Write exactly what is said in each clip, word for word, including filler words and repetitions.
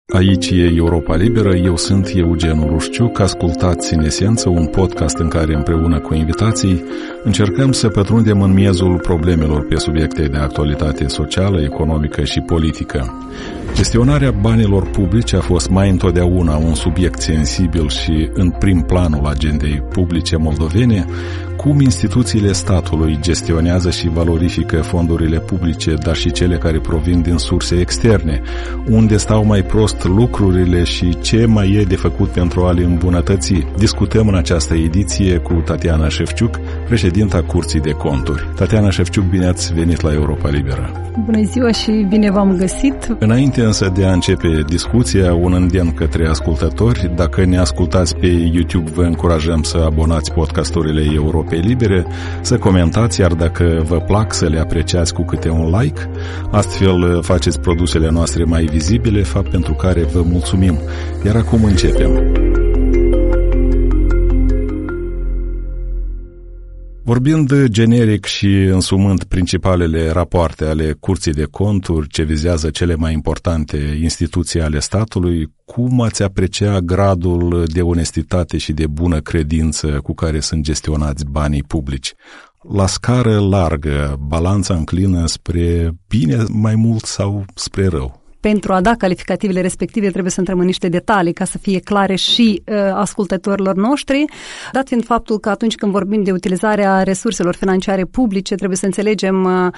Aici e Europa Liberă, eu sunt Eugen Urușciuc, ascultați în esență un podcast în care împreună cu invitații încercăm să pătrundem în miezul problemelor pe subiecte de actualitate socială, economică și politică. Gestionarea banilor publice a fost mai întotdeauna un subiect sensibil și în prim planul agendei publice moldovene. Cum instituțiile statului gestionează și valorifică fondurile publice, dar și cele care provin din surse externe, unde stau mai prost lucrurile și ce mai e de făcut pentru a le îmbunătăți. Discutăm în această ediție cu Tatiana Șefciuc, președinta Curții de Conturi. Tatiana Șefciuc, bine ați venit la Europa Liberă. Bună ziua și bine v-am găsit. Înainte însă de a începe discuția, un îndemn către ascultători. Dacă ne ascultați pe YouTube, vă încurajăm să abonați podcasturile Europei Libere, să comentați, iar dacă vă plac, să le apreciați cu câte un like. Astfel faceți produsele noastre mai vizibile, fapt pentru care vă mulțumim. Iar acum începem. Vorbind generic și însumând principalele rapoarte ale Curții de Conturi, ce vizează cele mai importante instituții ale statului, cum ați aprecia gradul de onestitate și de bună credință cu care sunt gestionați banii publici? La scară largă, balanța înclină spre bine mai mult sau spre rău? Pentru a da calificativele respective trebuie să intrăm în niște detalii ca să fie clare și uh, ascultătorilor noștri, dat fiind faptul că atunci când vorbim de utilizarea resurselor financiare publice, trebuie să înțelegem uh,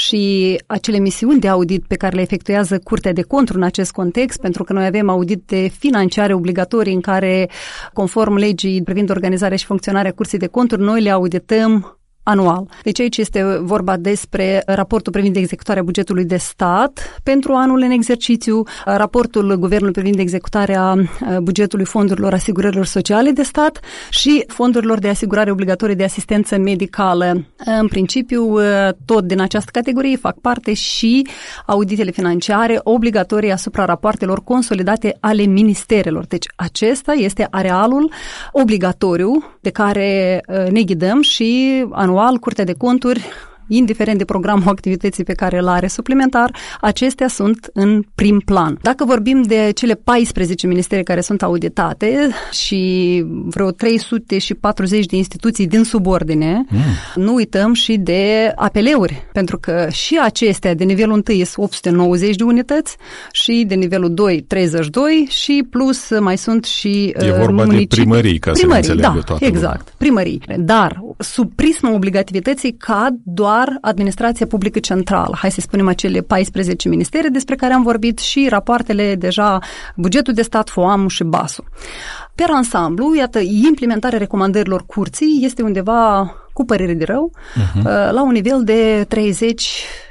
și acele misiuni de audit pe care le efectuează Curtea de Conturi în acest context, pentru că noi avem audite financiare obligatorii în care, conform legii privind organizarea și funcționarea Curții de Conturi, noi le audităm anual. Deci aici este vorba despre raportul privind executarea bugetului de stat pentru anul în exercițiu, raportul Guvernului privind executarea bugetului fondurilor asigurărilor sociale de stat și fondurilor de asigurare obligatorie de asistență medicală. În principiu, tot din această categorie fac parte și auditele financiare obligatorii asupra rapoartelor consolidate ale ministerelor. Deci acesta este arealul obligatoriu de care ne ghidăm și anual Curtea de Conturi, indiferent de programul activității pe care îl are suplimentar, acestea sunt în prim plan. Dacă vorbim de cele paisprezece ministere care sunt auditate și vreo trei sute patruzeci de instituții din subordine, mm. nu uităm și de A P L-uri, pentru că și acestea de nivelul unu sunt opt sute nouăzeci de unități și de nivelul doi treizeci și doi și plus mai sunt și e vorba municipii. De primării, ca primării, să înțeleagă da, toată exact, lumea. primării. Dar sub prisma obligativității cad doar administrația publică centrală. Hai să spunem acele paisprezece ministere despre care am vorbit și rapoartele deja, bugetul de stat, F O A M și B A S-ul. Per ansamblu, iată, implementarea recomandărilor curții este undeva, cu părere de rău, uh-huh. la un nivel de treizeci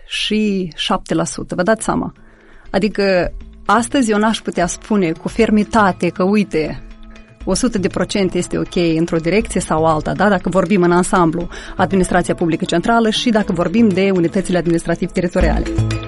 și șapte la sută. Vă dați seama? Adică astăzi eu n-aș putea spune cu fermitate că, uite, o sută de procente este ok într-o direcție sau alta, da? Dacă vorbim în ansamblu administrația publică centrală și dacă vorbim de unitățile administrativ-teritoriale.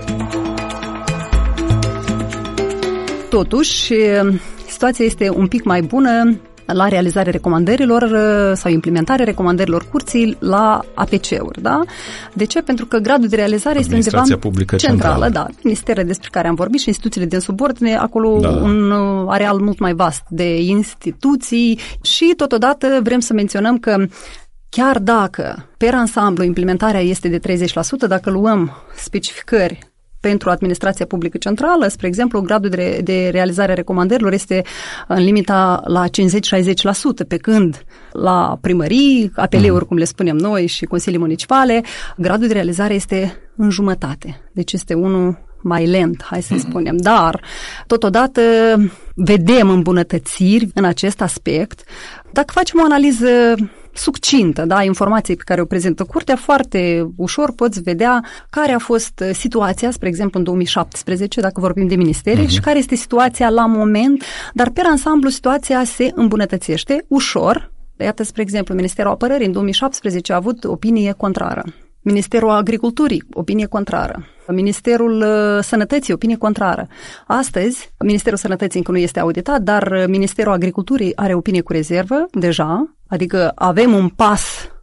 Totuși, situația este un pic mai bună la realizarea recomandărilor sau implementarea recomandărilor curții la A P C-uri, da? De ce? Pentru că gradul de realizare este undeva publică centrală, centrală, da. Ministerele despre care am vorbit și instituțiile din subordine, acolo da. Un areal mult mai vast de instituții și totodată vrem să menționăm că chiar dacă per ansamblu implementarea este de treizeci la sută, dacă luăm specificări pentru administrația publică centrală, spre exemplu, gradul de, de realizare a recomandărilor este în limita la cincizeci șaizeci la sută, pe când la primării, A P L-uri, mm. cum le spunem noi, și consilii municipale, gradul de realizare este în jumătate. Deci este unul mai lent, hai să spunem. Dar, totodată, vedem îmbunătățiri în acest aspect. Dacă facem o analiză succintă, da, informații pe care o prezintă curtea, foarte ușor poți vedea care a fost situația, spre exemplu, în două mii șaptesprezece, dacă vorbim de ministere, uh-huh. și care este situația la moment, dar pe ansamblu situația se îmbunătățește ușor. Iată, spre exemplu, Ministerul Apărării în două mii șaptesprezece a avut opinie contrară. Ministerul Agriculturii, opinie contrară. Ministerul Sănătății, opinie contrară. Astăzi, Ministerul Sănătății încă nu este auditat, dar Ministerul Agriculturii are opinie cu rezervă deja, adică avem un pas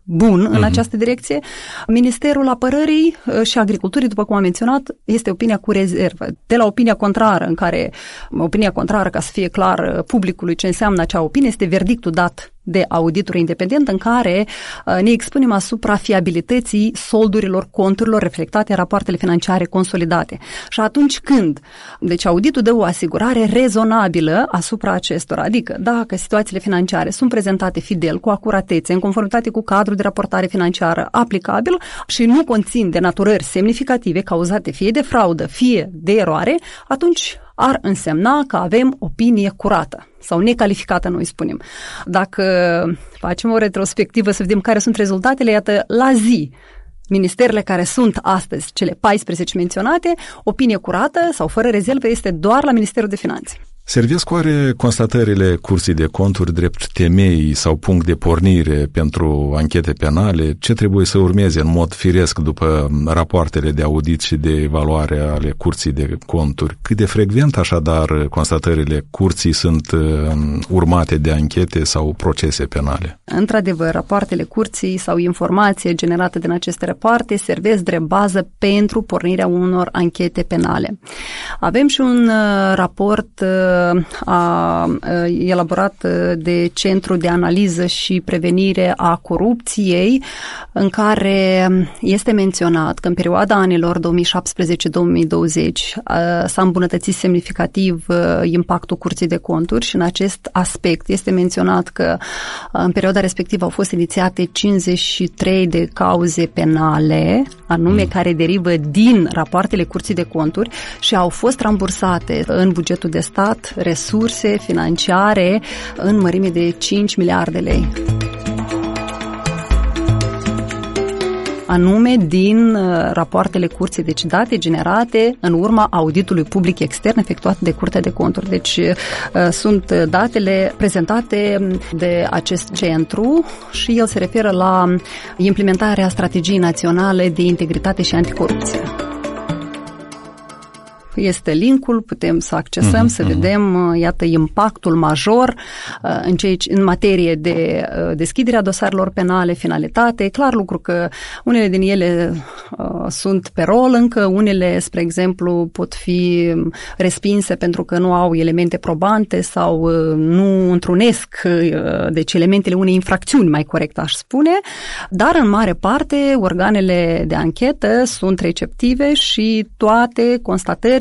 bun în uh-huh. această direcție. Ministerul Apărării și Agriculturii, după cum am menționat, este opinia cu rezervă. De la opinia contrară, în care opinia contrară, ca să fie clar publicului ce înseamnă acea opinie, este verdictul dat de auditor independent în care ne expunem asupra fiabilității soldurilor conturilor reflectate în rapoartele financiare consolidate. Și atunci când, deci auditul dă o asigurare rezonabilă asupra acestora, adică dacă situațiile financiare sunt prezentate fidel, cu acuratețe, în conformitate cu cadrul de raportare financiară aplicabil și nu conțin denaturări semnificative cauzate fie de fraudă, fie de eroare, atunci ar însemna că avem opinie curată sau necalificată, noi spunem. Dacă facem o retrospectivă să vedem care sunt rezultatele, iată, la zi, ministerele care sunt astăzi, cele paisprezece menționate, opinie curată sau fără rezervă este doar la Ministerul de Finanțe. Servesc oare constatările Curții de Conturi drept temei sau punct de pornire pentru anchete penale? Ce trebuie să urmeze în mod firesc după rapoartele de audit și de evaluare ale Curții de Conturi? Cât de frecvent așadar constatările Curții sunt urmate de anchete sau procese penale? Într-adevăr, rapoartele Curții sau informație generată din aceste rapoarte servesc drept bază pentru pornirea unor anchete penale. Avem și un raport a elaborat de Centrul de Analiză și Prevenire a Corupției, în care este menționat că în perioada anilor două mii șaptesprezece două mii douăzeci s-a îmbunătățit semnificativ impactul Curții de Conturi și în acest aspect este menționat că în perioada respectivă au fost inițiate cincizeci și trei de cauze penale, anume care derivă din rapoartele Curții de Conturi și au fost rambursate în bugetul de stat resurse financiare în mărime de cinci miliarde lei. Anume din rapoartele Curții, deci date generate în urma auditului public extern efectuat de Curtea de Conturi. Deci sunt datele prezentate de acest centru și el se referă la implementarea strategiei naționale de integritate și anticorupție. Este linkul, putem să accesăm, uh-huh, să uh-huh. vedem, iată, impactul major în, cei, în materie de deschiderea dosarelor penale, finalitate. Clar lucru că unele din ele uh, sunt pe rol încă, unele, spre exemplu, pot fi respinse pentru că nu au elemente probante sau uh, nu întrunesc uh, deci elementele unei infracțiuni, mai corect aș spune, dar în mare parte organele de anchetă sunt receptive și toate constatările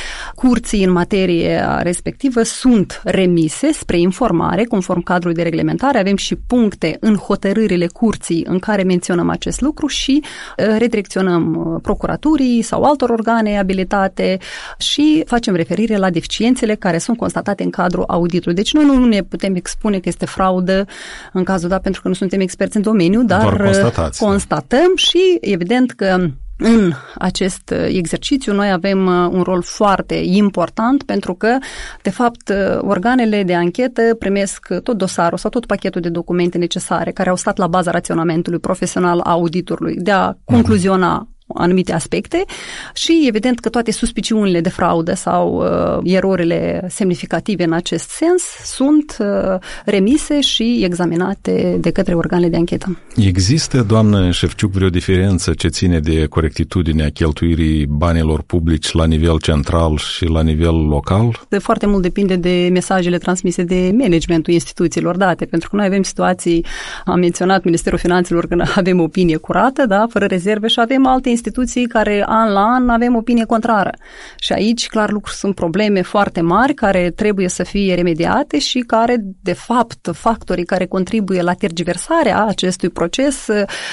Curții în materie respectivă sunt remise spre informare conform cadrului de reglementare. Avem și puncte în hotărârile Curții în care menționăm acest lucru și redirecționăm procuraturii sau altor organe abilitate și facem referire la deficiențele care sunt constatate în cadrul auditului. Deci noi nu ne putem expune că este fraudă în cazul dat pentru că nu suntem experți în domeniu, dar constatăm și evident că în acest exercițiu noi avem un rol foarte important pentru că, de fapt, organele de anchetă primesc tot dosarul sau tot pachetul de documente necesare care au stat la baza raționamentului profesional a auditorului de a concluziona anumite aspecte și evident că toate suspiciunile de fraudă sau uh, erorile semnificative în acest sens sunt uh, remise și examinate de către organele de anchetă. Există, doamnă Șefciuc, vreo diferență ce ține de corectitudinea cheltuirii banilor publici la nivel central și la nivel local? De foarte mult depinde de mesajele transmise de managementul instituțiilor date, pentru că noi avem situații, am menționat Ministerul Finanțelor că avem opinie curată, da, fără rezerve și avem alte instituții care an la an avem opinie contrară. Și aici, clar, lucruri sunt probleme foarte mari care trebuie să fie remediate și care, de fapt, factorii care contribuie la tergiversarea acestui proces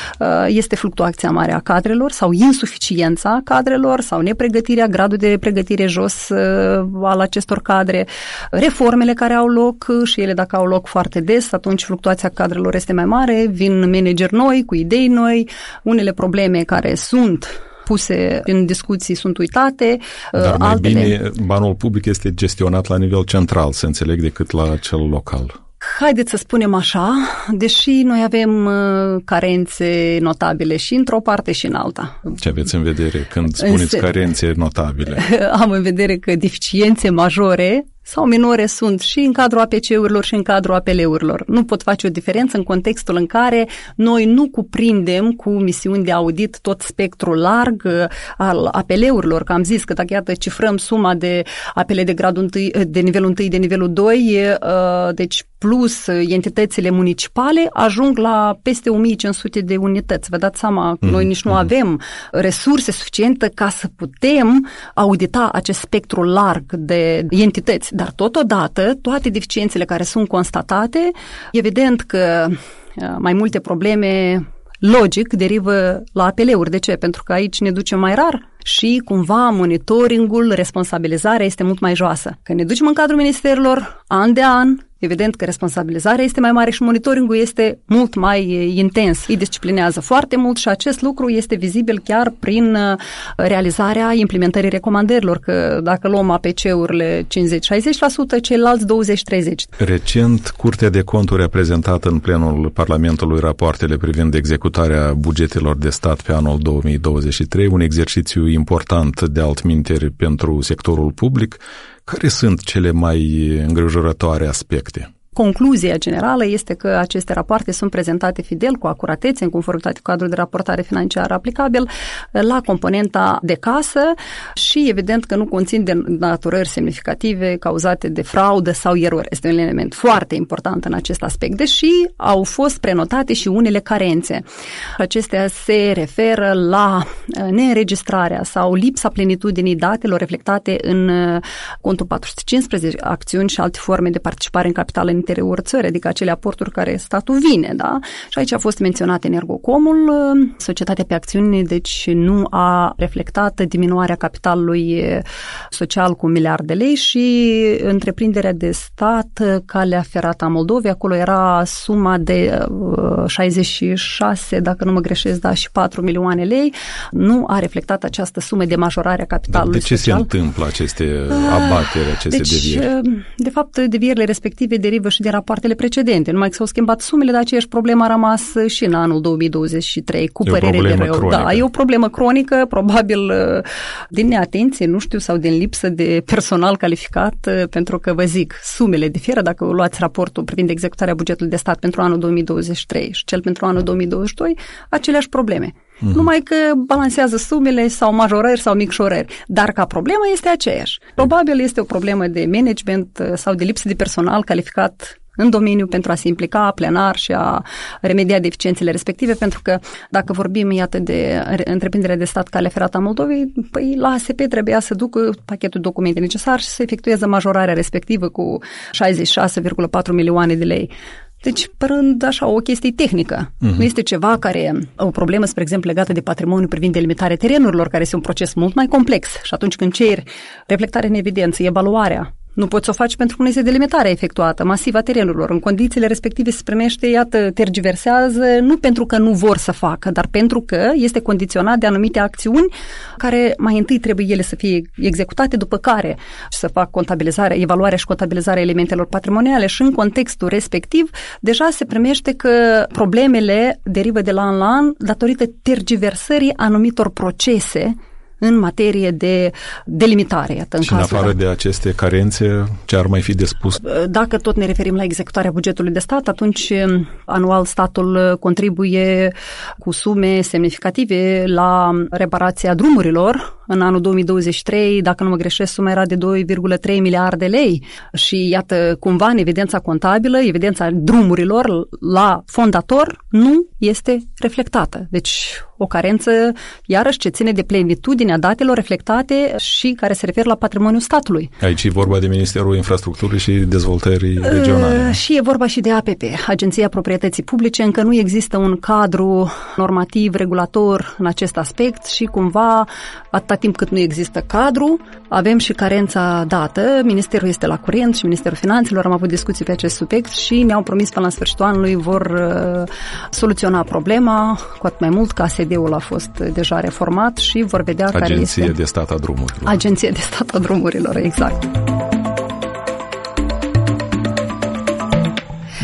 este fluctuația mare a cadrelor sau insuficiența cadrelor sau nepregătirea, gradul de pregătire jos al acestor cadre, reformele care au loc și ele dacă au loc foarte des, atunci fluctuația cadrelor este mai mare, vin manageri noi cu idei noi, unele probleme care sunt puse în discuții sunt uitate. Dar mai altele... bine banul public este gestionat la nivel central, să înțeleg, decât la cel local. Haideți să spunem așa, deși noi avem carențe notabile și într-o parte și în alta. Ce aveți în vedere când spuneți Însă, carențe notabile? Am în vedere că deficiențe majore sau minore sunt și în cadrul A P C-urilor și în cadrul A P L-urilor. Nu pot face o diferență în contextul în care noi nu cuprindem cu misiuni de audit tot spectrul larg al A P L-urilor, că am zis că dacă iată cifrăm suma de A P L de gradul unu, de nivelul unu, de nivelul doi, deci plus entitățile municipale, ajung la peste o mie cinci sute de unități. Vă dați seama, mm. noi nici nu avem resurse suficiente ca să putem audita acest spectru larg de entități. Dar totodată, toate deficiențele care sunt constatate, evident că mai multe probleme logic derivă la A P L-uri. De ce? Pentru că aici ne ducem mai rar și cumva monitoringul, responsabilizarea este mult mai joasă. Când ne ducem în cadrul ministerilor, an de an, evident că responsabilizarea este mai mare și monitoringul este mult mai intens. Îi disciplinează foarte mult și acest lucru este vizibil chiar prin realizarea implementării recomandărilor, că dacă luăm A P C-urile cincizeci șaizeci la sută, ceilalți douăzeci treizeci la sută. Recent, Curtea de Conturi a prezentat în plenul Parlamentului rapoartele privind executarea bugetelor de stat pe anul două mii douăzeci și trei, un exercițiu important de altminteri pentru sectorul public. Care sunt cele mai îngrijorătoare aspecte? Concluzia generală este că aceste rapoarte sunt prezentate fidel, cu acuratețe, în conformitate cu cadrul de raportare financiară aplicabil, la componenta de casă și evident că nu conțin denaturări semnificative cauzate de fraudă sau erori. Este un element foarte important în acest aspect, deși au fost prenotate și unele carențe. Acestea se referă la neînregistrarea sau lipsa plenitudinii datelor reflectate în contul patru sute cincisprezece, acțiuni și alte forme de participare în capital în interiorul țării, adică acele aporturi care statul vine, da? Și aici a fost menționat Energocomul, societatea pe acțiuni, deci nu a reflectat diminuarea capitalului social cu un miliard de lei și întreprinderea de stat Calea Ferată a Moldovei, acolo era suma de șaizeci și șase, dacă nu mă greșesc, da, și patru milioane lei, nu a reflectat această sumă de majorare a capitalului social. De ce social. se întâmplă aceste abateri, aceste deci, devieri? De fapt, devierile respective derivă și din rapoartele precedente. Numai că s-au schimbat sumele, dar aceeași problemă a rămas și în anul două mii douăzeci și trei, cu părere de rău. Cronică. Da, e o problemă cronică, probabil din neatenție, nu știu, sau din lipsă de personal calificat, pentru că, vă zic, sumele diferă dacă luați raportul privind executarea bugetului de stat pentru anul două mii douăzeci și trei și cel pentru anul două mii douăzeci și doi, aceleași probleme. Mm-hmm. Numai că balansează sumele sau majorări sau micșorări, dar ca problemă este aceeași. Probabil este o problemă de management sau de lipsă de personal calificat în domeniu pentru a se implica plenar și a remedia deficiențele respective, pentru că dacă vorbim, iată, de întreprinderea de stat Calea Ferată a Moldovei, păi la A S P trebuia să ducă pachetul documente necesar și să efectueze majorarea respectivă cu șaizeci și șase virgulă patru milioane de lei. Deci, părând așa o chestie tehnică. Uh-huh. Nu este ceva care, o problemă, spre exemplu, legată de patrimoniu privind delimitarea terenurilor, care este un proces mult mai complex. Și atunci când ceri reflectarea în evidență, evaluarea, nu poți să o faci pentru că nu este delimitarea efectuată masivă a terenurilor. În condițiile respective se primește, iată, tergiversează, nu pentru că nu vor să facă, dar pentru că este condiționat de anumite acțiuni care mai întâi trebuie ele să fie executate, după care să fac contabilizarea, evaluarea și contabilizarea elementelor patrimoniale și în contextul respectiv deja se primește că problemele derivă de la an la an datorită tergiversării anumitor procese în materie de delimitare. Iată, în și în afară de aceste carențe, ce ar mai fi de spus? Dacă tot ne referim la executarea bugetului de stat, atunci anual statul contribuie cu sume semnificative la reparația drumurilor. În anul două mii douăzeci și trei, dacă nu mă greșesc, suma era de doi virgulă trei miliarde de lei și iată, cumva în evidența contabilă, evidența drumurilor la fondator nu este reflectată. Deci o carență, iarăși, ce ține de plenitudinea datelor reflectate și care se referă la patrimoniul statului. Aici e vorba de Ministerul Infrastructurii și Dezvoltării Regionale. Și e vorba și de A P P, Agenția Proprietății Publice. Încă nu există un cadru normativ, regulator în acest aspect și cumva, atâta timp cât nu există cadru, avem și carența dată. Ministerul este la curent și Ministerul Finanțelor, am avut discuții pe acest subiect și ne-au promis până la sfârșitul anului vor uh, soluționa problema, cu atât mai mult că A S D-ul a fost deja reformat și vor vedea Agenție care este... Agenție de stat a drumurilor. Agenție de stat a drumurilor, exact.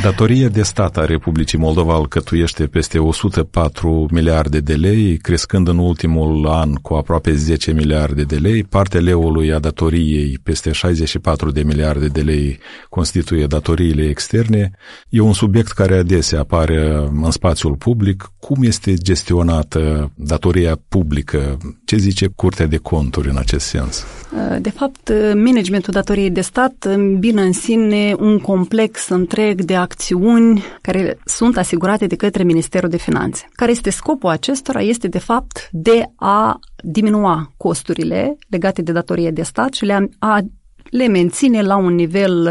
Datoria de stat a Republicii Moldova alcătuiește peste o sută patru miliarde de lei, crescând în ultimul an cu aproape zece miliarde de lei. Partea leului a datoriei, peste șaizeci și patru de miliarde de lei, constituie datoriile externe. E un subiect care adesea apare în spațiul public. Cum este gestionată datoria publică? Ce zice Curtea de Conturi în acest sens? De fapt, managementul datoriei de stat îmbină în sine un complex întreg de acțiuni care sunt asigurate de către Ministerul de Finanțe. Care este scopul acestora? Este, de fapt, de a diminua costurile legate de datorie de stat și le a le menține la un nivel,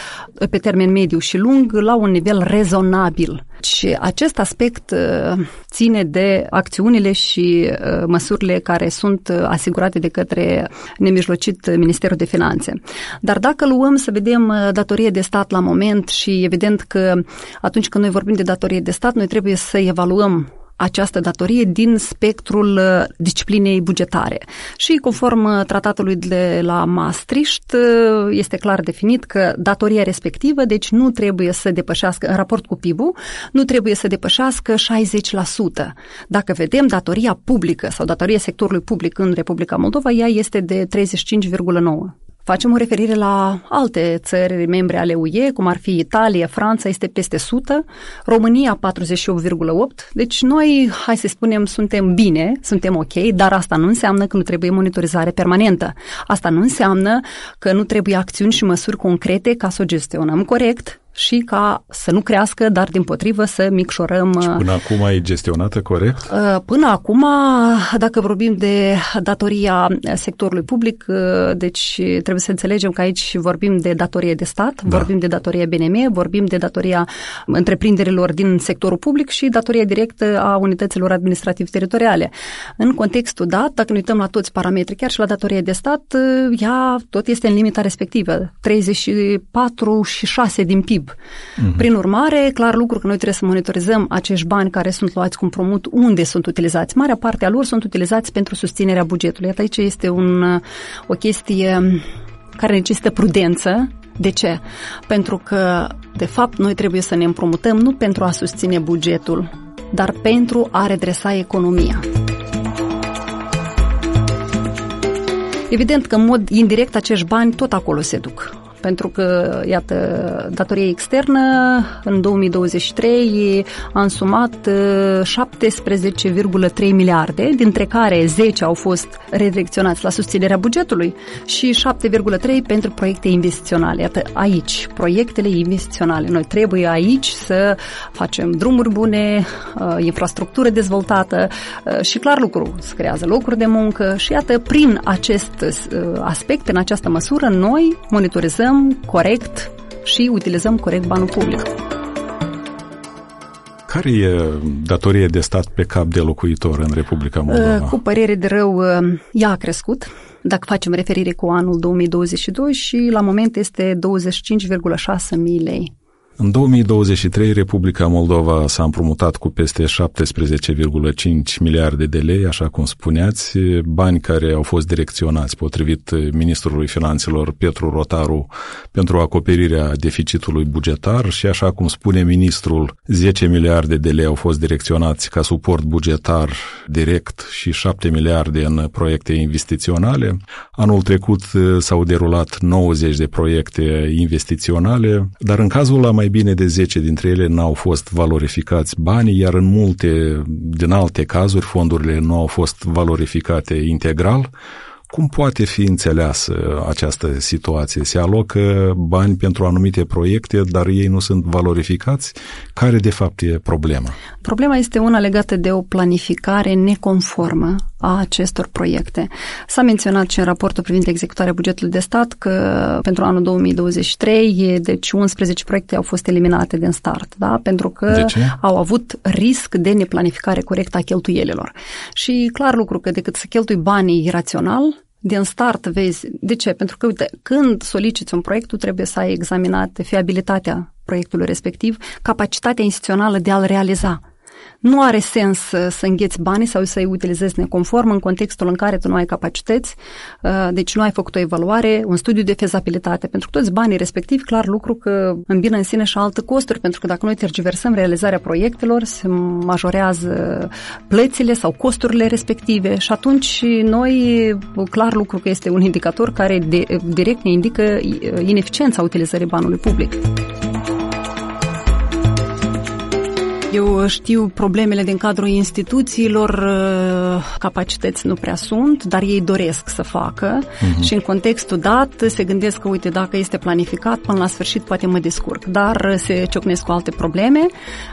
pe termen mediu și lung, la un nivel rezonabil. Și acest aspect ține de acțiunile și măsurile care sunt asigurate de către nemijlocit Ministerul de Finanțe. Dar dacă luăm să vedem datorie de stat la moment și evident că atunci când noi vorbim de datorie de stat, noi trebuie să evaluăm această datorie din spectrul disciplinei bugetare. Și conform tratatului de la Maastricht este clar definit că datoria respectivă, deci nu trebuie să depășească, în raport cu P I B-ul, nu trebuie să depășească șaizeci la sută. Dacă vedem datoria publică sau datoria sectorului public în Republica Moldova, ea este de treizeci și cinci virgulă nouă la sută. Facem o referire la alte țări membre ale U E, cum ar fi Italia, Franța, este peste o sută, România patruzeci și opt virgulă opt la sută. Deci noi, hai să spunem, suntem bine, suntem ok, dar asta nu înseamnă că nu trebuie monitorizare permanentă. Asta nu înseamnă că nu trebuie acțiuni și măsuri concrete ca să o gestionăm corect și ca să nu crească, dar dimpotrivă să micșorăm. Și până acum e gestionată corect? Până acum, dacă vorbim de datoria sectorului public, deci trebuie să înțelegem că aici vorbim de datorie de stat, da. Vorbim de datoria B N M, vorbim de datoria întreprinderilor din sectorul public și datoria directă a unităților administrativ-teritoriale. În contextul dat, dacă ne uităm la toți parametrii, chiar și la datoria de stat, ea tot este în limita respectivă, treizeci și patru virgulă șase din P I B. Uh-huh. Prin urmare, clar lucru că noi trebuie să monitorizăm acești bani care sunt luați cu împrumut, unde sunt utilizați. Marea parte a lor sunt utilizați pentru susținerea bugetului. Iată, aici este un, o chestie care necesită prudență. De ce? Pentru că, de fapt, noi trebuie să ne împrumutăm nu pentru a susține bugetul, dar pentru a redresa economia. Evident că, în mod indirect, acești bani tot acolo se duc. Pentru că, iată, datoria externă în două mii douăzeci și trei a însumat șaptesprezece virgulă trei miliarde, dintre care zece au fost redirecționați la susținerea bugetului și șapte virgulă trei pentru proiecte investiționale. Iată, aici, proiectele investiționale. Noi trebuie aici să facem drumuri bune, infrastructură dezvoltată și, clar lucru, se creează locuri de muncă și, iată, prin acest aspect, în această măsură, noi monitorizăm corect și utilizăm corect banul public. Care e datoria de stat pe cap de locuitor în Republica Moldova? Cu părere de rău, ea a crescut. Dacă facem referire cu anul două mii douăzeci și doi și la moment este douăzeci și cinci virgulă șase mii lei. În două mii douăzeci și trei, Republica Moldova s-a împrumutat cu peste șaptesprezece virgulă cinci miliarde de lei, așa cum spuneați, bani care au fost direcționați potrivit ministrului finanțelor Petru Rotaru pentru acoperirea deficitului bugetar și, așa cum spune ministrul, zece miliarde de lei au fost direcționați ca suport bugetar direct și șapte miliarde în proiecte investiționale. Anul trecut s-au derulat nouăzeci de proiecte investiționale, dar în cazul la mai mai bine de zece dintre ele n-au fost valorificați banii, iar în multe din alte cazuri fondurile nu au fost valorificate integral. Cum poate fi înțeleasă această situație? Se alocă bani pentru anumite proiecte, dar ei nu sunt valorificați? Care de fapt e problema? Problema este una legată de o planificare neconformă a acestor proiecte. S-a menționat și în raportul privind executarea bugetului de stat că pentru anul două mii douăzeci și trei, deci unsprezece proiecte au fost eliminate din start, da? Pentru că au avut risc de neplanificare corectă a cheltuielilor. Și clar lucru că decât să cheltui banii irațional, din start vezi. De ce? Pentru că, uite, când soliciți un proiect, tu trebuie să ai examinat fiabilitatea proiectului respectiv, capacitatea instituțională de a-l realiza. Nu are sens să, să îngheți banii sau să-i utilizezi neconform în contextul în care tu nu ai capacități, deci nu ai făcut o evaluare, un studiu de fezabilitate. Pentru că toți banii respectivi, clar lucru că îmbină în sine și alte costuri, pentru că dacă noi tergiversăm realizarea proiectelor, se majorează plățile sau costurile respective și atunci noi, clar lucru că este un indicator care de, direct ne indică ineficiența utilizării banului public. Eu știu problemele din cadrul instituțiilor, capacități nu prea sunt, dar ei doresc să facă uh-huh. și în contextul dat se gândesc că, uite, dacă este planificat, până la sfârșit poate mă descurc, dar se ciocnesc cu alte probleme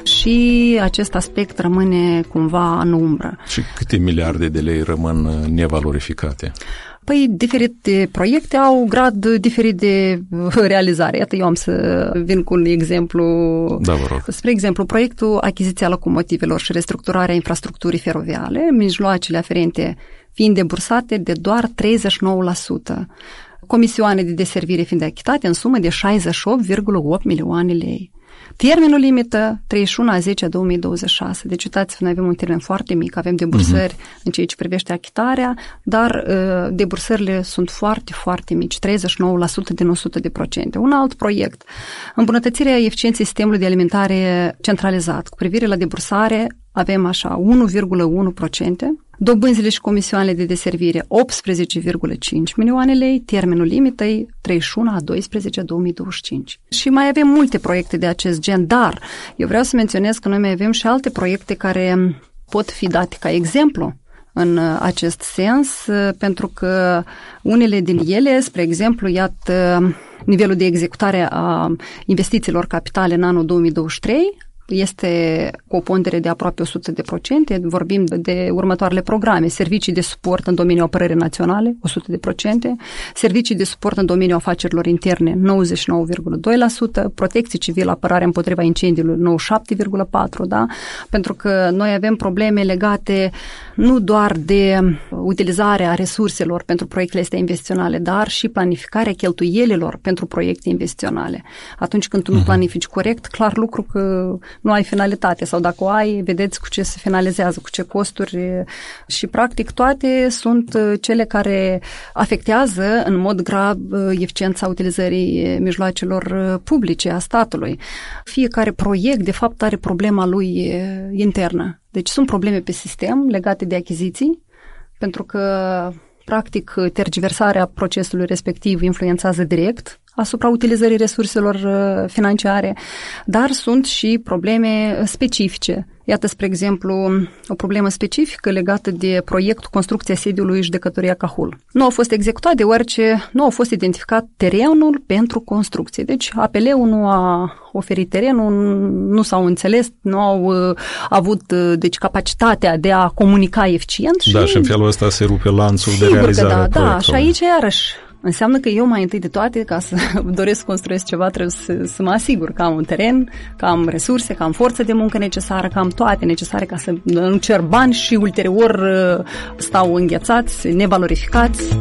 și acest aspect rămâne cumva în umbră. Și câte miliarde de lei rămân nevalorificate? Păi, diferite proiecte au grad diferit de realizare. Iată, eu am să vin cu un exemplu. Da, vă rog. Spre exemplu, proiectul achiziția locomotivelor și restructurarea infrastructurii feroviare, mijloacele aferente fiind debursate de doar treizeci și nouă la sută. Comisioane de deservire fiind achitate în sumă de șaizeci și opt virgulă opt milioane lei. Termenul limită treizeci și unu a zece a două mii douăzeci și șase. Deci, uitați, noi avem un termen foarte mic, avem debursări uh-huh. în ceea ce privește achitarea, dar uh, debursările sunt foarte, foarte mici, treizeci și nouă la sută din o sută de procente. Un alt proiect, îmbunătățirea eficienței sistemului de alimentare centralizat. Cu privire la debursare, avem așa unu virgulă unu la sută, dobânzile și comisioanele de deservire optsprezece virgulă cinci milioane lei, termenul limită treizeci și unu a doisprezece a două mii douăzeci și cinci. Și mai avem multe proiecte de acest gen, dar eu vreau să menționez că noi mai avem și alte proiecte care pot fi date ca exemplu în acest sens, pentru că unele din ele, spre exemplu, iată nivelul de executare a investițiilor capitale în anul două mii douăzeci și trei, este cu o pondere de aproape o sută de procente, vorbim de următoarele programe, servicii de suport în domeniul apărării naționale, o sută de procente, servicii de suport în domeniul afacerilor interne, nouăzeci și nouă virgulă doi la sută, protecție civilă, apărare împotriva incendiilor, nouăzeci și șapte virgulă patru la sută, da? Pentru că noi avem probleme legate nu doar de utilizarea resurselor pentru proiectele astea investiționale, dar și planificarea cheltuielilor pentru proiecte investiționale. Atunci când tu nu planifici corect, clar lucru că nu ai finalitate sau dacă o ai, vedeți cu ce se finalizează, cu ce costuri și practic toate sunt cele care afectează în mod grav eficiența utilizării mijloacelor publice a statului. Fiecare proiect de fapt are problema lui internă. Deci sunt probleme pe sistem legate de achiziții, pentru că practic tergiversarea procesului respectiv influențează direct asupra utilizării resurselor financiare, dar sunt și probleme specifice. Iată, spre exemplu, o problemă specifică legată de proiectul construcția sediului Judecătoria Cahul. Nu a fost executat deoarece nu a fost identificat terenul pentru construcție. Deci A P L-ul nu a oferit terenul, nu s-au înțeles, nu au uh, avut uh, deci, capacitatea de a comunica eficient. Și da, și în felul ăsta se rupe lanțul de realizare da, a proiectului. da, și aici iarăși înseamnă că eu mai întâi de toate, ca să doresc să construiesc ceva, trebuie să, să mă asigur că am un teren, că am resurse, că am forță de muncă necesară, că am toate necesare ca să nu cer bani și ulterior stau înghețați, nevalorificați.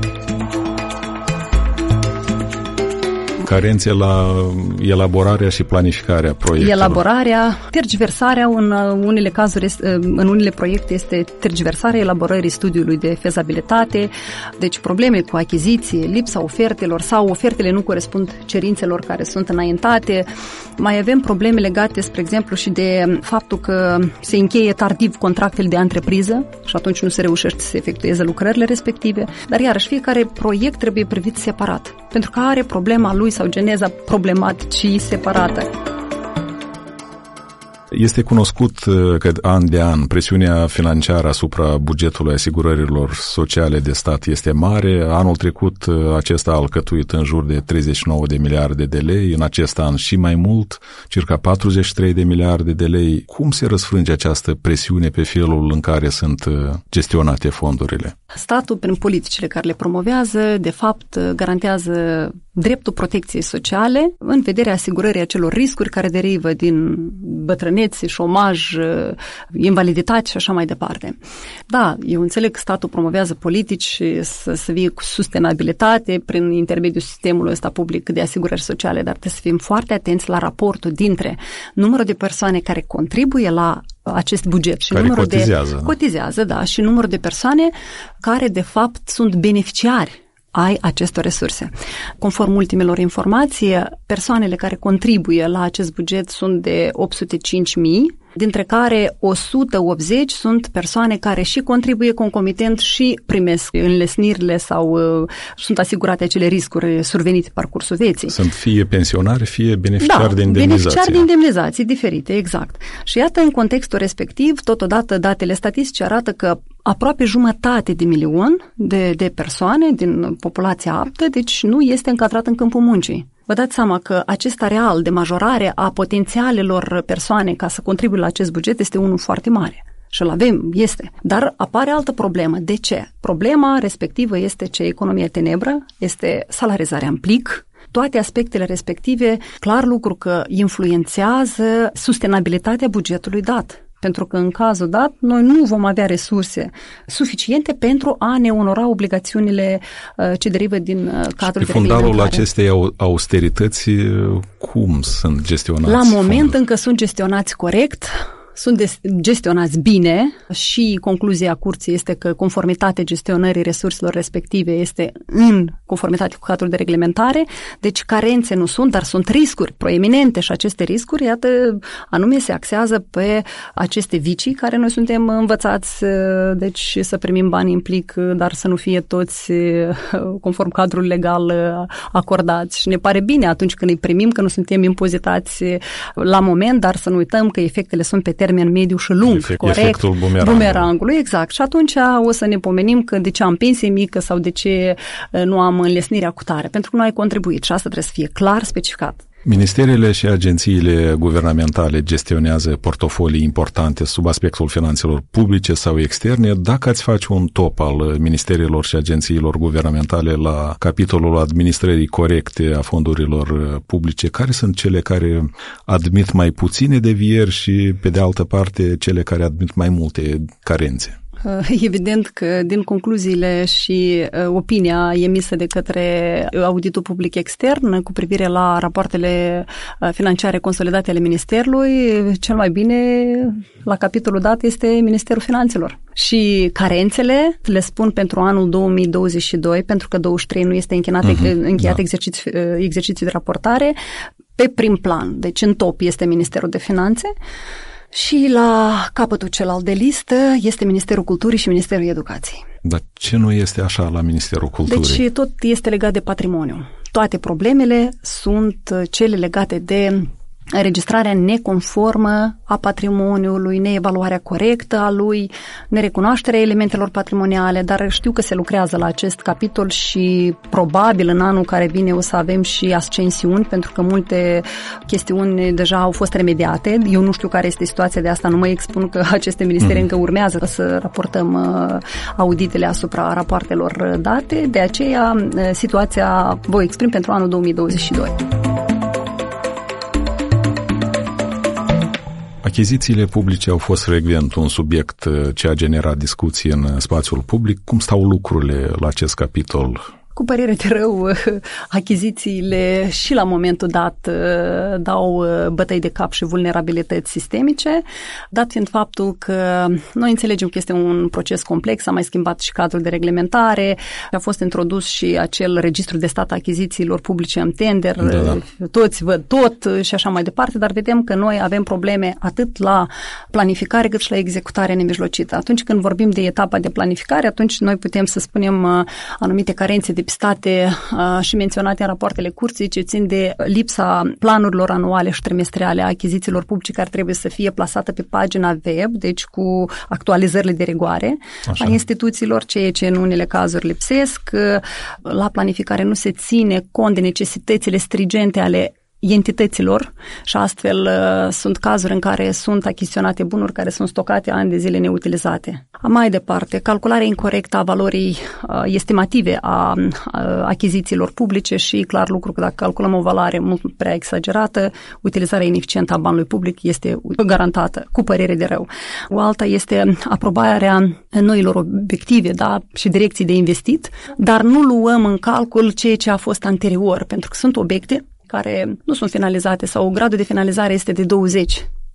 Carențe la elaborarea și planificarea proiectelor. Elaborarea, tergiversarea în unele cazuri, în unele proiecte este tergiversarea elaborării studiului de fezabilitate, deci probleme cu achiziție, lipsa ofertelor sau ofertele nu corespund cerințelor care sunt înaintate. Mai avem probleme legate, spre exemplu, și de faptul că se încheie tardiv contractele de antrepriză și atunci nu se reușește să se efectueze lucrările respective, dar iarăși fiecare proiect trebuie privit separat, pentru că are problema lui sau geneza problematicii separată. Este cunoscut că an de an presiunea financiară asupra bugetului asigurărilor sociale de stat este mare. Anul trecut acesta a alcătuit în jur de treizeci și nouă de miliarde de lei, în acest an și mai mult, circa patruzeci și trei de miliarde de lei. Cum se răsfrânge această presiune pe felul în care sunt gestionate fondurile? Statul, prin politicile care le promovează, de fapt, garantează dreptul protecției sociale în vederea asigurării acelor riscuri care derivă din bătrânețe, șomaj, invaliditate și așa mai departe. Da, eu înțeleg că statul promovează politici să, să vie cu sustenabilitate prin intermediul sistemului ăsta public de asigurări sociale, dar trebuie să fim foarte atenți la raportul dintre numărul de persoane care contribuie la acest buget. Și care numărul cotizează. De, cotizează, da, și numărul de persoane care, de fapt, sunt beneficiari ai acestor resurse. Conform ultimelor informații, persoanele care contribuie la acest buget sunt de opt sute cinci mii, dintre care o sută optzeci sunt persoane care și contribuie concomitent și primesc înlesnirile sau uh, sunt asigurate acele riscuri survenite pe parcursul vieții. Sunt fie pensionari, fie beneficiari da, de indemnizație. beneficiari de indemnizații diferite, exact. Și iată, în contextul respectiv, totodată datele statistice arată că aproape jumătate de milion de, de persoane din populația aptă, deci nu este încadrat în câmpul muncii. Vă dați seama că acest areal de majorare a potențialelor persoane ca să contribuie la acest buget este unul foarte mare. Și îl avem, este. Dar apare altă problemă. De ce? Problema respectivă este ce economia tenebră, este salarizarea în plic. Toate aspectele respective, clar lucru că influențează sustenabilitatea bugetului dat. Pentru că în cazul dat, noi nu vom avea resurse suficiente pentru a ne onora obligațiunile uh, ce derivă din uh, cadrul de reglementare. Pe fundalul acestei austerități, cum sunt gestionați? La moment fondul? încă sunt gestionați corect, sunt gestionați bine și concluzia curții este că conformitatea gestionării resurselor respective este în conformitate cu cadrul de reglementare, deci carențe nu sunt, dar sunt riscuri proeminente și aceste riscuri, iată, anume se axează pe aceste vicii care noi suntem învățați, deci să primim bani în plic, dar să nu fie toți conform cadrul legal acordați și ne pare bine atunci când îi primim că nu suntem impozitați la moment, dar să nu uităm că efectele sunt pe termen mediu și lung, Efect, corect? Efectul bumerangului. bumerangului. Exact. Și atunci o să ne pomenim că de ce am pensie mică sau de ce nu am înlesnirea cu tare, pentru că nu ai contribuit și asta trebuie să fie clar specificat. Ministerele și agențiile guvernamentale gestionează portofolii importante sub aspectul finanțelor publice sau externe. Dacă ați face un top al ministerelor și agențiilor guvernamentale la capitolul administrării corecte a fondurilor publice, care sunt cele care admit mai puține devieri și, pe de altă parte, cele care admit mai multe carențe? Evident că din concluziile și opinia emisă de către auditul public extern cu privire la rapoartele financiare consolidate ale Ministerului, cel mai bine la capitolul dat este Ministerul Finanțelor. Și carențele le spun pentru anul două mii douăzeci și doi, pentru că douăzeci și trei nu este încheiat, uh-huh, încheiat da. exercițiu, exercițiu de raportare, pe prim plan. Deci în top este Ministerul de Finanțe. Și la capătul celălalt de listă este Ministerul Culturii și Ministerul Educației. Dar ce nu este așa la Ministerul Culturii? Deci tot este legat de patrimoniu. Toate problemele sunt cele legate de înregistrarea neconformă a patrimoniului, neevaluarea corectă a lui, nerecunoașterea elementelor patrimoniale, dar știu că se lucrează la acest capitol și probabil în anul care vine o să avem și ascensiuni, pentru că multe chestiuni deja au fost remediate. Eu nu știu care este situația de asta, nu mă expun că aceste ministere mm-hmm. încă urmează să raportăm auditele asupra rapoartelor date, de aceea situația vă exprim pentru anul două mii douăzeci și doi. Achizițiile publice au fost frecvent un subiect ce a generat discuții în spațiul public. Cum stau lucrurile la acest capitol? Cu părere de rău, achizițiile și la momentul dat dau bătăi de cap și vulnerabilități sistemice, dat fiind faptul că noi înțelegem că este un proces complex, a mai schimbat și cadrul de reglementare, a fost introdus și acel registru de stat a achizițiilor publice în tender, da, da. toți văd tot și așa mai departe, dar vedem că noi avem probleme atât la planificare cât și la executare nemijlocită. Atunci când vorbim de etapa de planificare, atunci noi putem să spunem anumite carențe depistate uh, și menționate în rapoartele curții ce țin de lipsa planurilor anuale și trimestriale a achizițiilor publice care trebuie să fie plasată pe pagina web, deci cu actualizările de rigoare Așa. a instituțiilor, ceea ce în unele cazuri lipsesc. La planificare nu se ține cont de necesitățile strigente ale entităților și astfel uh, sunt cazuri în care sunt achiziționate bunuri care sunt stocate ani de zile neutilizate. Mai departe, calcularea incorectă a valorii uh, estimative a uh, achizițiilor publice și clar lucru că dacă calculăm o valoare mult prea exagerată, utilizarea ineficientă a banului public este garantată, cu părere de rău. O alta este aprobarea noilor obiective, da, și direcții de investit, dar nu luăm în calcul ceea ce a fost anterior, pentru că sunt obiecte care nu sunt finalizate sau gradul de finalizare este de douăzeci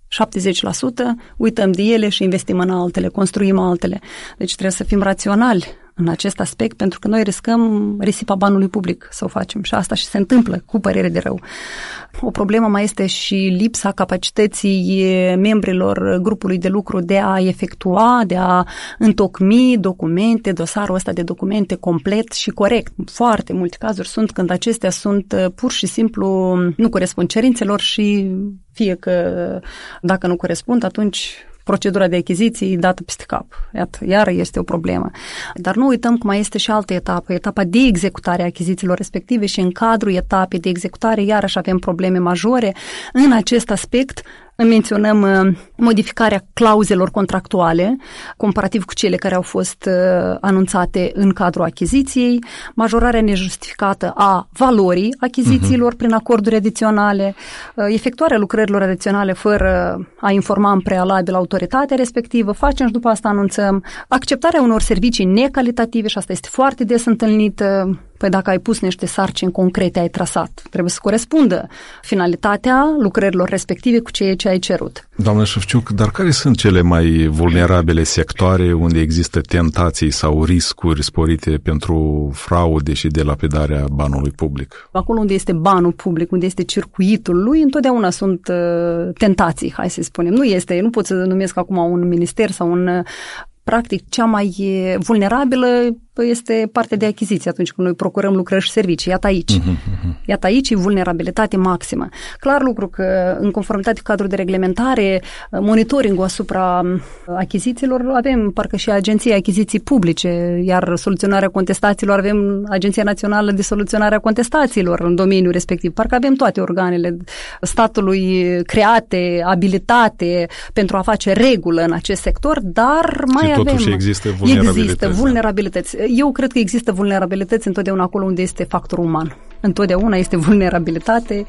șaptezeci la sută, uităm de ele și investim în altele, construim altele. Deci trebuie să fim raționali în acest aspect, pentru că noi riscăm risipa banului public să o facem și asta și se întâmplă, cu părere de rău. O problemă mai este și lipsa capacității membrilor grupului de lucru de a efectua, de a întocmi documente, dosarul ăsta de documente complet și corect. Foarte multe cazuri sunt când acestea sunt pur și simplu nu corespund cerințelor și fie că dacă nu corespund, atunci procedura de achiziții dată peste cap. Iată, iară este o problemă. Dar nu uităm că mai este și altă etapă, etapa de executare a achizițiilor respective și în cadrul etapei de executare iarăși avem probleme majore. În acest aspect menționăm modificarea clauzelor contractuale, comparativ cu cele care au fost anunțate în cadrul achiziției, majorarea nejustificată a valorii achizițiilor uh-huh. prin acorduri adiționale, efectuarea lucrărilor adiționale fără a informa în prealabil autoritatea respectivă, facem și după asta anunțăm, acceptarea unor servicii necalitative și asta este foarte des întâlnită. Păi dacă ai pus niște sarcini concrete, ai trasat. Trebuie să corespundă finalitatea lucrărilor respective cu ceea ce ai cerut. Doamnă Șefciuc, dar care sunt cele mai vulnerabile sectoare unde există tentații sau riscuri sporite pentru fraude și delapidarea banului public? Acolo unde este banul public, unde este circuitul lui, întotdeauna sunt uh, tentații, hai să spunem. Nu este, nu pot să numesc acum un minister sau un... Uh, practic, cea mai vulnerabilă este partea de achiziție atunci când noi procurăm lucrări și servicii. Iată aici. Uh-huh. Iată aici e vulnerabilitate maximă. Clar lucru că în conformitate cu cadrul de reglementare, monitoringul asupra achizițiilor avem parcă și Agenția Achiziții Publice, iar soluționarea contestațiilor avem Agenția Națională de Soluționare a Contestațiilor în domeniul respectiv. Parcă avem toate organele statului create, abilitate pentru a face regulă în acest sector, dar mai și avem... totuși există vulnerabilități. Există vulnerabilități. Eu cred că există vulnerabilități întotdeauna acolo unde este factorul uman. Întotdeauna este vulnerabilitate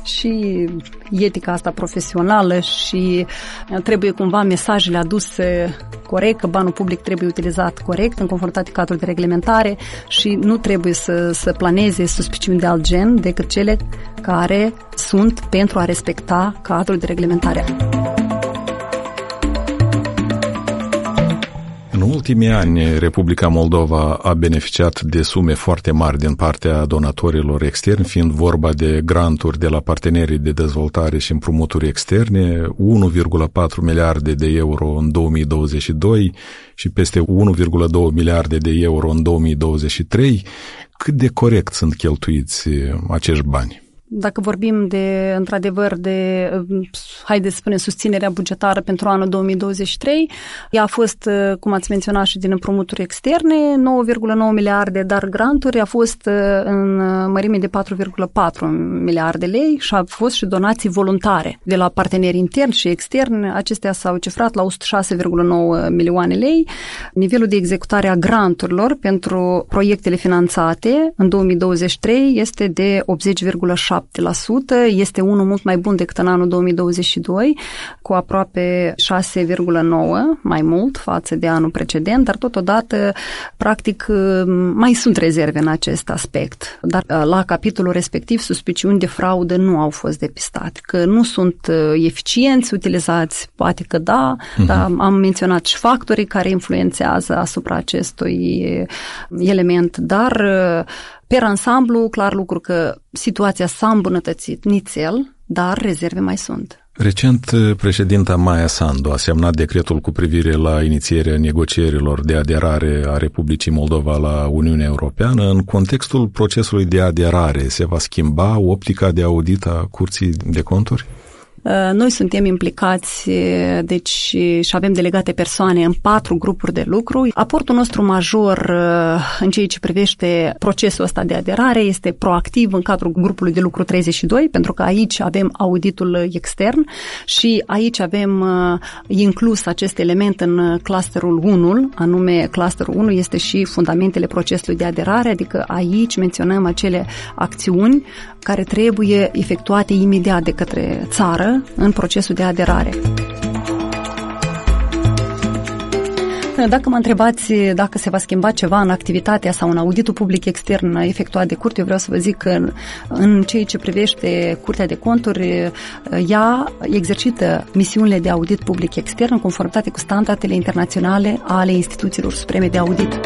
și etica asta profesională și trebuie cumva mesajele aduse corect, că banul public trebuie utilizat corect în conformitate cu cadrul de reglementare și nu trebuie să, să planeze suspiciuni de alt gen decât cele care sunt pentru a respecta cadrul de reglementare. În ultimii ani, Republica Moldova a beneficiat de sume foarte mari din partea donatorilor externi, fiind vorba de granturi de la partenerii de dezvoltare și împrumuturi externe, unu virgulă patru miliarde de euro în două mii douăzeci și doi și peste unu virgulă doi miliarde de euro în două mii douăzeci și trei. Cât de corect sunt cheltuiți acești bani? Dacă vorbim de, într-adevăr, de, haideți să spunem, susținerea bugetară pentru anul două mii douăzeci și trei, ea a fost, cum ați menționat, și din împrumuturi externe, nouă virgulă nouă miliarde, dar granturi a fost în mărime de patru virgulă patru miliarde lei și a fost și donații voluntare de la parteneri interni și externi. Acestea s-au cifrat la o sută șase virgulă nouă milioane lei. Nivelul de executare a granturilor pentru proiectele finanțate în două mii douăzeci și trei este de optzeci virgulă șapte la sută, este unul mult mai bun decât în anul două mii douăzeci și doi, cu aproape șase virgulă nouă, mai mult față de anul precedent, dar totodată, practic, mai sunt rezerve în acest aspect. Dar la capitolul respectiv, suspiciuni de fraudă nu au fost depistate, că nu sunt eficienți utilizați, poate că da, uh-huh. dar am menționat și factorii care influențează asupra acestui element, dar per ansamblu, clar lucru că situația s-a îmbunătățit nițel, dar rezerve mai sunt. Recent, președinta Maia Sandu a semnat decretul cu privire la inițierea negocierilor de aderare a Republicii Moldova la Uniunea Europeană. În contextul procesului de aderare, se va schimba optica de audit a Curții de Conturi? Noi suntem implicați, deci, și avem delegate persoane în patru grupuri de lucru. Aportul nostru major în ceea ce privește procesul ăsta de aderare este proactiv în cadrul grupului de lucru treizeci și doi, pentru că aici avem auditul extern și aici avem inclus acest element în clusterul unu, anume clusterul unu este și fundamentele procesului de aderare, adică aici menționăm acele acțiuni care trebuie efectuate imediat de către țară în procesul de aderare. Dacă mă întrebați dacă se va schimba ceva în activitatea sau în auditul public extern efectuat de curte, eu vreau să vă zic că în ceea ce privește Curtea de Conturi, ea exercită misiunile de audit public extern în conformitate cu standardele internaționale ale instituțiilor supreme de audit.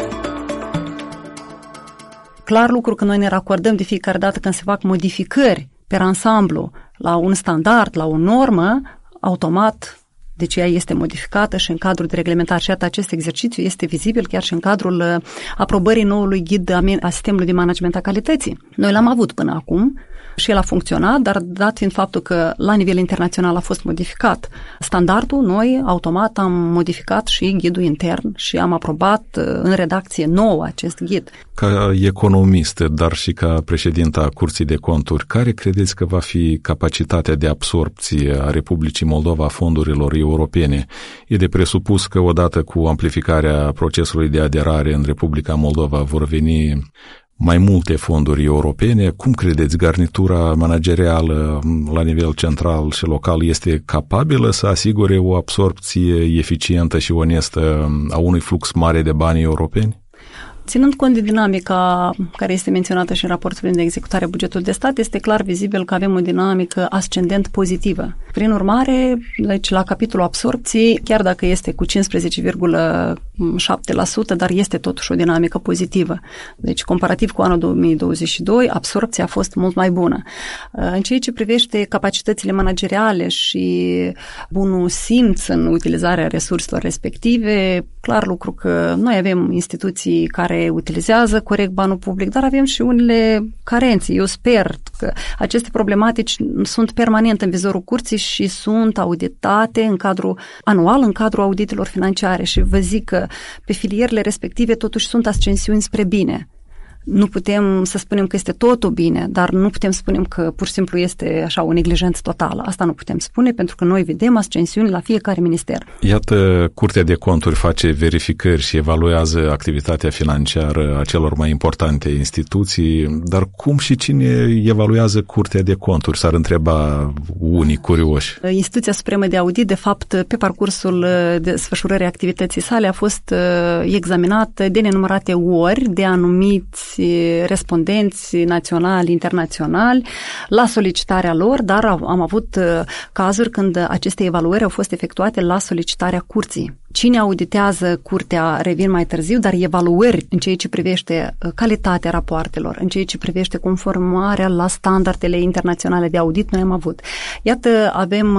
Clar lucru că noi ne racordăm de fiecare dată când se fac modificări pe ansamblu la un standard, la o normă, automat deci ea este modificată și în cadrul de reglementare. Și acest exercițiu este vizibil chiar și în cadrul aprobării noului ghid a sistemului de management a calității. Noi l-am avut până acum și el a funcționat, dar dat fiind faptul că la nivel internațional a fost modificat standardul, noi automat am modificat și ghidul intern și am aprobat în redacție nouă acest ghid. Ca economistă, dar și ca președinta Curții de Conturi, care credeți că va fi capacitatea de absorpție a Republicii Moldova a fondurilor europene? E de presupus că odată cu amplificarea procesului de aderare în Republica Moldova vor veni mai multe fonduri europene. Cum credeți, garnitura managerială la nivel central și local este capabilă să asigure o absorpție eficientă și onestă a unui flux mare de bani europeni? Ținând cont de dinamica care este menționată și în raportul de executare a bugetului de stat, este clar vizibil că avem o dinamică ascendent pozitivă. Prin urmare, deci la capitolul absorpției, chiar dacă este cu cincisprezece virgulă șapte la sută, dar este totuși o dinamică pozitivă. Deci, comparativ cu anul două mii douăzeci și doi, absorpția a fost mult mai bună. În ceea ce privește capacitățile manageriale și bunul simț în utilizarea resurselor respective, clar lucru că noi avem instituții care utilizează corect banul public, dar avem și unele carențe. Eu sper că aceste problematici sunt permanent în vizorul curții și sunt auditate în cadrul anual, în cadrul auditelor financiare și vă zic că pe filierele respective totuși sunt ascensiuni spre bine. Nu putem să spunem că este totul bine, dar nu putem spune că pur și simplu este așa o neglijență totală. Asta nu putem spune pentru că noi vedem ascensiuni la fiecare minister. Iată, Curtea de Conturi face verificări și evaluează activitatea financiară a celor mai importante instituții, dar cum și cine evaluează Curtea de Conturi? S-ar întreba unii curioși. Instituția Supremă de Audit, de fapt, pe parcursul desfășurării activității sale a fost examinată de nenumărate ori de anumiți respondenți naționali, internaționali, la solicitarea lor, dar am avut cazuri când aceste evaluări au fost efectuate la solicitarea curții. Cine auditează curtea, revin mai târziu, dar evaluări în ceea ce privește calitatea rapoartelor, în ceea ce privește conformarea la standardele internaționale de audit, noi am avut. Iată, avem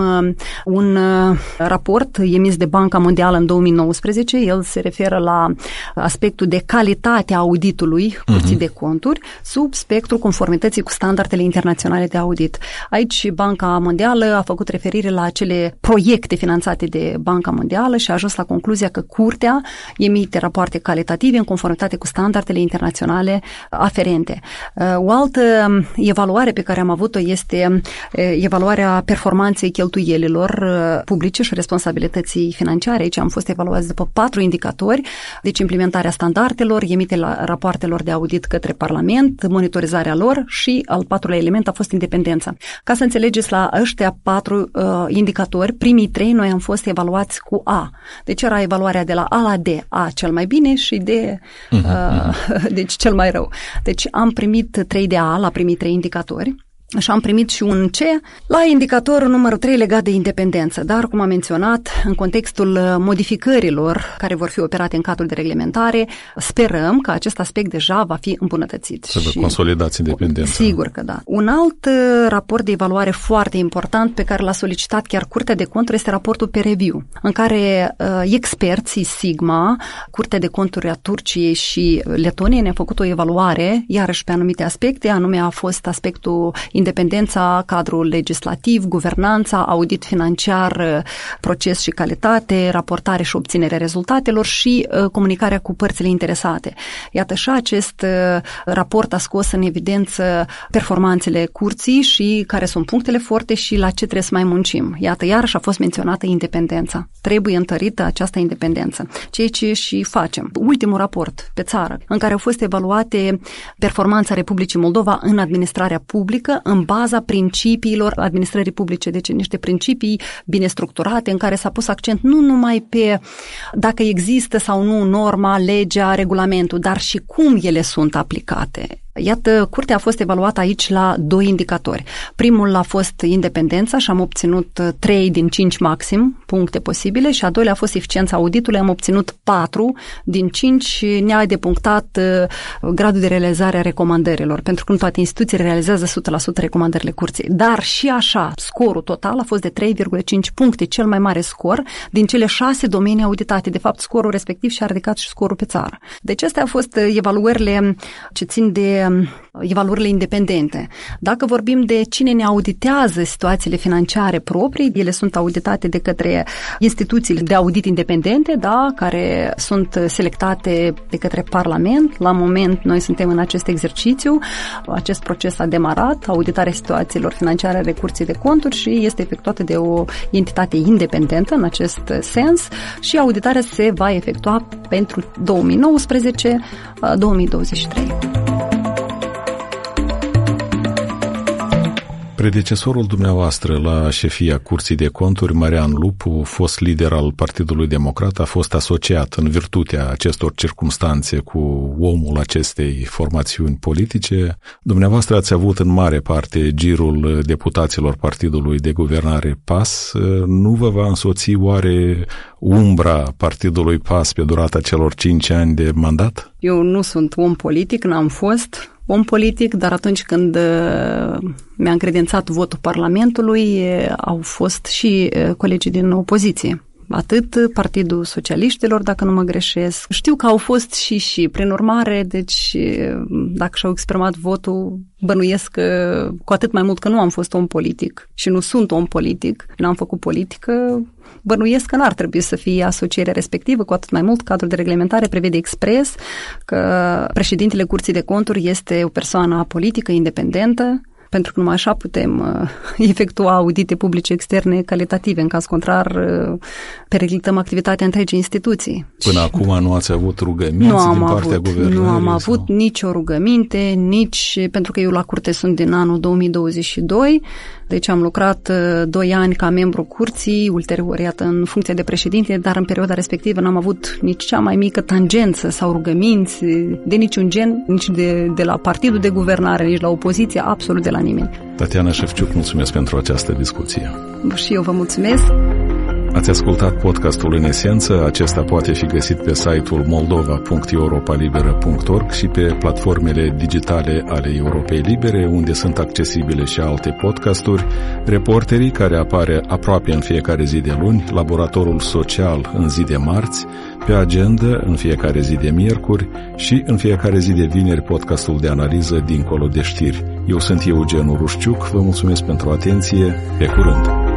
un raport emis de Banca Mondială în două mii nouăsprezece, el se referă la aspectul de calitate a auditului Curții uh-huh. de Conturi, sub spectrul conformității cu standardele internaționale de audit. Aici Banca Mondială a făcut referire la acele proiecte finanțate de Banca Mondială și a ajuns la concluzia că Curtea emite rapoarte calitative în conformitate cu standardele internaționale aferente. O altă evaluare pe care am avut-o este evaluarea performanței cheltuielilor publice și responsabilității financiare. Aici am fost evaluați după patru indicatori, deci implementarea standardelor, emiterea rapoartelor de audit către Parlament, monitorizarea lor și al patrulea element a fost independența. Ca să înțelegeți, la ăștia patru uh, indicatori, primii trei noi am fost evaluați cu A. Deci era evaluarea de la A la D, A cel mai bine și D, uh-huh. uh, deci cel mai rău. Deci am primit trei de A la primii trei indicatori. Și am primit și un C la indicatorul numărul trei legat de independență, dar, cum am menționat, în contextul modificărilor care vor fi operate în cadrul de reglementare, sperăm că acest aspect deja va fi îmbunătățit. Să vă consolidați independența. Sigur că da. Un alt raport de evaluare foarte important pe care l-a solicitat chiar Curtea de Conturi este raportul peer review, în care uh, experții Sigma, Curtea de Conturi a Turciei și Letoniei ne-au făcut o evaluare, iarăși pe anumite aspecte, anume a fost aspectul independența, cadrul legislativ, guvernanța, audit financiar, proces și calitate, raportare și obținerea rezultatelor și uh, comunicarea cu părțile interesate. Iată, și acest uh, raport a scos în evidență performanțele curții și care sunt punctele forte și la ce trebuie să mai muncim. Iată, iarăși a fost menționată independența. Trebuie întărită această independență, ceea ce și facem. Ultimul raport pe țară, în care au fost evaluate performanța Republicii Moldova în administrarea publică, în baza principiilor administrării publice, deci niște principii bine structurate în care s-a pus accent nu numai pe dacă există sau nu norma, legea, regulamentul, dar și cum ele sunt aplicate. Iată, curtea a fost evaluată aici la doi indicatori. Primul a fost independența și am obținut trei din cinci maxim puncte posibile și a doilea a fost eficiența auditului, am obținut patru din cinci și ne-a depunctat gradul de realizare a recomandărilor, pentru că nu toate instituțiile realizează o sută la sută recomandările curții. Dar și așa, scorul total a fost de trei virgulă cinci puncte, cel mai mare scor din cele șase domenii auditate. De fapt, scorul respectiv și-a ridicat și scorul pe țară. Deci astea au fost evaluările ce țin de evaluările independente. Dacă vorbim de cine ne auditează situațiile financiare proprii, ele sunt auditate de către instituțiile de audit independente, da, care sunt selectate de către Parlament. La moment noi suntem în acest exercițiu. Acest proces a demarat, auditarea situațiilor financiare ale Curții de Conturi și este efectuată de o entitate independentă în acest sens și auditarea se va efectua pentru două mii nouăsprezece două mii douăzeci și trei. Predecesorul dumneavoastră la șefia Curții de Conturi, Marian Lupu, fost lider al Partidului Democrat, a fost asociat în virtutea acestor circumstanțe cu omul acestei formațiuni politice. Dumneavoastră ați avut în mare parte girul deputaților Partidului de Guvernare P A S. Nu vă va însoți oare umbra Partidului P A S pe durata celor cinci ani de mandat? Eu nu sunt om politic, n-am fost om politic, dar atunci când mi-a încredințat votul Parlamentului, au fost și colegii din opoziție. Atât Partidul Socialiștilor, dacă nu mă greșesc. Știu că au fost și și, prin urmare, deci dacă și-au exprimat votul, bănuiesc că, cu atât mai mult că nu am fost om politic și nu sunt om politic, n-am făcut politică, bănuiesc că n-ar trebui să fie asocierea respectivă, cu atât mai mult cadrul de reglementare prevede expres că președintele Curții de Conturi este o persoană apolitică, independentă, pentru că numai așa putem uh, efectua audite publice externe calitative. În caz contrar, uh, periclităm activitatea întregii instituții. Până și acum nu ați avut rugăminți nu am din partea avut, guvernării? Nu am sau? avut nicio rugăminte, nici pentru că eu la curte sunt din anul două mii douăzeci și doi, deci am lucrat uh, doi ani ca membru curții, ulterior, iată, în funcție de președinte, dar în perioada respectivă n-am avut nici cea mai mică tangență sau rugăminți de niciun gen, nici de, de la partidul de guvernare, nici la opoziție, absolut de la nimeni. Tatiana Șefciuc, mulțumesc pentru această discuție. Și eu vă mulțumesc. Ați ascultat podcastul În Esență. Acesta poate fi găsit pe site-ul moldova punct europa liberă punct org și pe platformele digitale ale Europei Libere, unde sunt accesibile și alte podcasturi, Reporterii, care apare aproape în fiecare zi de luni, Laboratorul Social în zi de marți, Pe Agenda în fiecare zi de miercuri și în fiecare zi de vineri podcastul de analiză Dincolo de știri. Eu sunt Eugen Urușciuc, vă mulțumesc pentru atenție, pe curând!